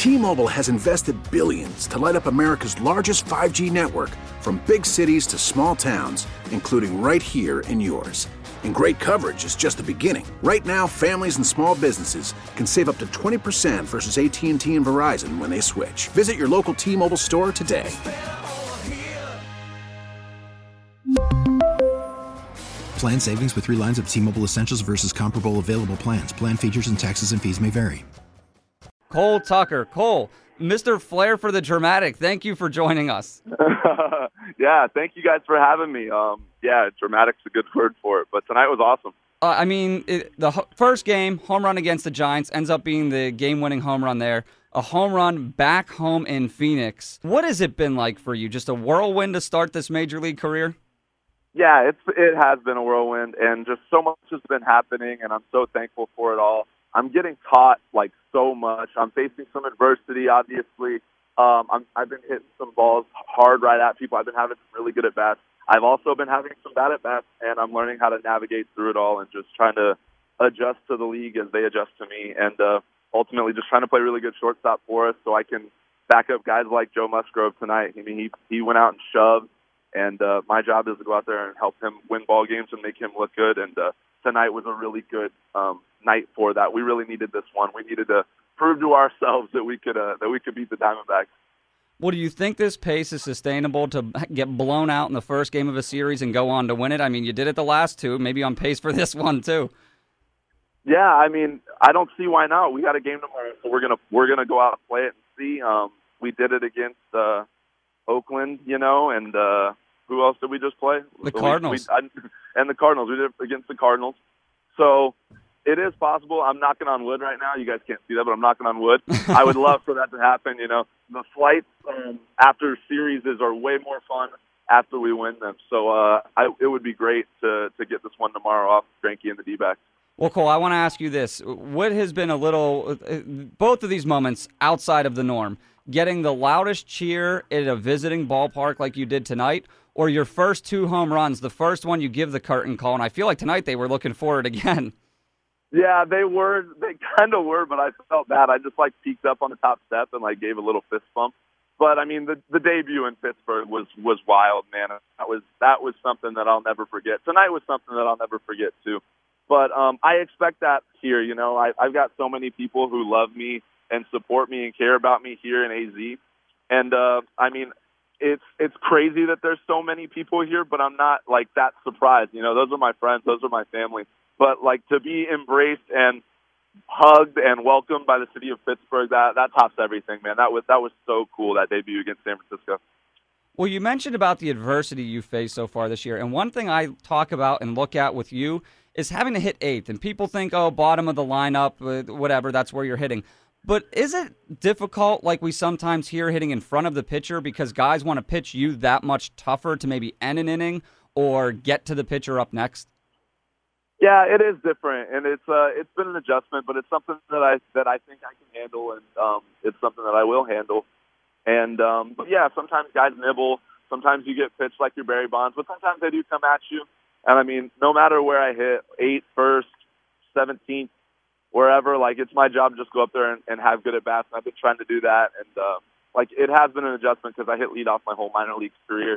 T-Mobile has invested billions to light up America's largest 5G network, from big cities to small towns, including right here in yours. And great coverage is just the beginning. Right now, families and small businesses can save up to 20% versus AT&T and Verizon when they switch. Visit your local T-Mobile store today. Plan savings with 3 lines of T-Mobile Essentials versus comparable available plans. Plan features and taxes and fees may vary. Cole Tucker. Cole, Mr. Flair for the Dramatic, thank you for joining us. Yeah, thank you guys for having me. Yeah, dramatic's a good word for it, but tonight was awesome. The first game, home run against the Giants, ends up being the game-winning home run there. A home run back home in Phoenix. What has it been like for you? Just a whirlwind to start this Major League career? Yeah, it has been a whirlwind, and just so much has been happening, and I'm so thankful for it all. I'm getting taught, so much. I'm facing some adversity, obviously. I've been hitting some balls hard right at people. I've been having some really good at-bats. I've also been having some bad at-bats, and I'm learning how to navigate through it all and just trying to adjust to the league as they adjust to me, and ultimately just trying to play really good shortstop for us so I can back up guys like Joe Musgrove tonight. I mean, he went out and shoved, and my job is to go out there and help him win ball games and make him look good, and tonight was a really good night for that. We really needed this one. We needed to prove to ourselves that we could beat the Diamondbacks. Well, do you think this pace is sustainable to get blown out in the first game of a series and go on to win it? I mean, you did it the last two, maybe on pace for this one too. Yeah, I mean, I don't see why not. We got a game tomorrow, so we're gonna go out and play it and see. We did it against Oakland, and who else did we just play? The Cardinals. And the Cardinals. We did it against the Cardinals. So it is possible. I'm knocking on wood right now. You guys can't see that, but I'm knocking on wood. I would love for that to happen. The flights after series are way more fun after we win them. So it would be great to get this one tomorrow off Greinke and the D-backs. Well, Cole, I want to ask you this. What has been both of these moments outside of the norm, getting the loudest cheer at a visiting ballpark like you did tonight, or your first 2 home runs, the first one you give the curtain call, and I feel like tonight they were looking for it again. Yeah, they were. They kind of were, but I felt bad. I just peeked up on the top step and gave a little fist bump. But I mean, the debut in Pittsburgh was wild, man. That was something that I'll never forget. Tonight was something that I'll never forget too. But I expect that here. I've got so many people who love me and support me and care about me here in AZ. And I mean, it's crazy that there's so many people here, but I'm not that surprised. Those are my friends, those are my family. But to be embraced and hugged and welcomed by the city of Pittsburgh, that tops everything, man. That was so cool, that debut against San Francisco. Well, you mentioned about the adversity you faced so far this year, and one thing I talk about and look at with you is having to hit 8th. And people think, bottom of the lineup, whatever, that's where you're hitting. But is it difficult, like we sometimes hear, hitting in front of the pitcher because guys want to pitch you that much tougher to maybe end an inning or get to the pitcher up next? Yeah, it is different, and it's been an adjustment, but it's something that I think I can handle, and it's something that I will handle. And but yeah, sometimes guys nibble. Sometimes you get pitched like your Barry Bonds, but sometimes they do come at you. And I mean, no matter where I hit, 8th, 1st, 17th, wherever, it's my job to just go up there and have good at bats. And I've been trying to do that, and it has been an adjustment because I hit leadoff my whole minor league career.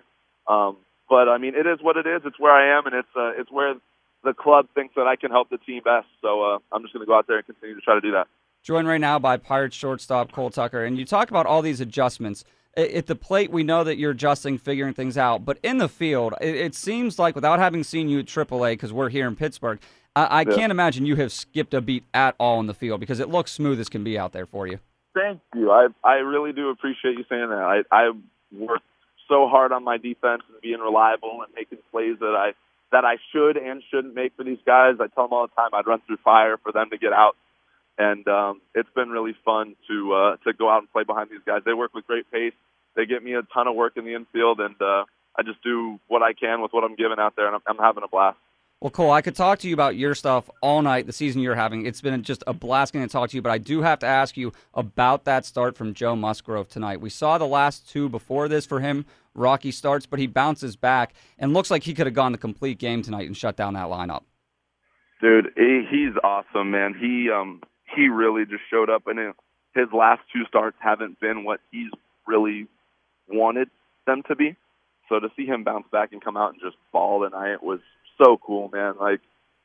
But I mean, it is what it is. It's where I am, and it's where the club thinks that I can help the team best. So I'm just going to go out there and continue to try to do that. Joined right now by Pirates shortstop Cole Tucker. And you talk about all these adjustments. At the plate, we know that you're adjusting, figuring things out. But in the field, it seems like, without having seen you at AAA, because we're here in Pittsburgh, I can't imagine you have skipped a beat at all in the field because it looks smooth as can be out there for you. Thank you. I really do appreciate you saying that. I work so hard on my defense and being reliable and making plays that I should and shouldn't make for these guys. I tell them all the time I'd run through fire for them to get out. And it's been really fun to go out and play behind these guys. They work with great pace. They get me a ton of work in the infield, and I just do what I can with what I'm given out there, and I'm having a blast. Well, Cole, I could talk to you about your stuff all night, the season you're having. It's been just a blast getting to talk to you, but I do have to ask you about that start from Joe Musgrove tonight. We saw the last 2 before this for him, rocky starts, but he bounces back and looks like he could have gone the complete game tonight and shut down that lineup. Dude, he's awesome, man. He really just showed up, and his last 2 starts haven't been what he's really wanted them to be. So to see him bounce back and come out and just ball tonight was so cool, man. Like,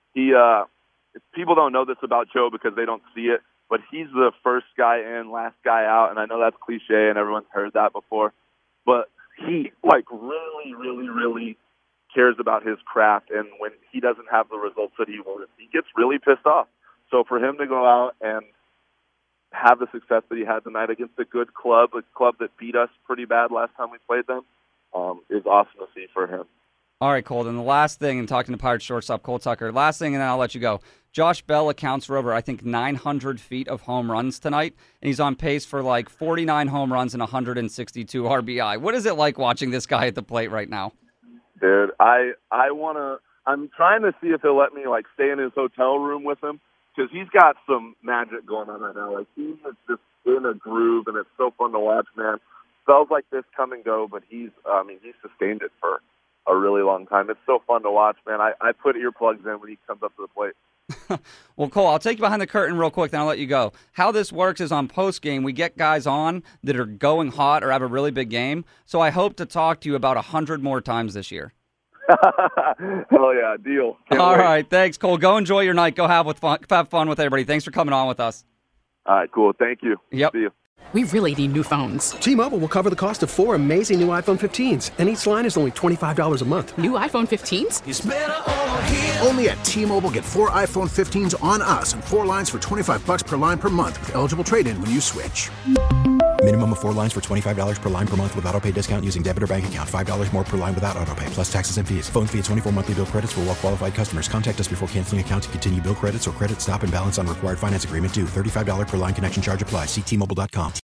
people don't know this about Joe because they don't see it, but he's the first guy in, last guy out, and I know that's cliche and everyone's heard that before, but he, like, really, really, really cares about his craft, and when he doesn't have the results that he wanted, he gets really pissed off. So for him to go out and have the success that he had tonight against a good club, a club that beat us pretty bad last time we played them, is awesome to see for him. All right, Cole, then the last thing, and talking to Pirates shortstop Cole Tucker, last thing, and then I'll let you go. Josh Bell accounts for over, I think, 900 feet of home runs tonight, and he's on pace for like 49 home runs and 162 RBI. What is it like watching this guy at the plate right now? Dude, I'm trying to see if he'll let me, like, stay in his hotel room with him, because he's got some magic going on right now. Like, he is just in a groove, and it's so fun to watch, man. Spells like this come and go, but he's sustained it for a really long time. It's so fun to watch, man. I put earplugs in when he comes up to the plate. Well, Cole, I'll take you behind the curtain real quick, then I'll let you go. How this works is on post-game, we get guys on that are going hot or have a really big game, so I hope to talk to you about 100 more times this year. Hell yeah, deal. All right, thanks, Cole. Go enjoy your night. Go have fun with everybody. Thanks for coming on with us. All right, cool. Thank you. Yep. See you. We really need new phones. T-Mobile will cover the cost of 4 amazing new iPhone 15s, and each line is only $25 a month. New iPhone 15s? It's better over here. Only at T-Mobile, get 4 iPhone 15s on us and 4 lines for $25 per line per month with eligible trade-in when you switch. Minimum of 4 lines for $25 per line per month with autopay discount using debit or bank account. $5 more per line without autopay, plus taxes and fees. Phone fee at 24 monthly bill credits for well-qualified customers. Contact us before canceling account to continue bill credits or credit stop and balance on required finance agreement due. $35 per line connection charge applies. See T-Mobile.com.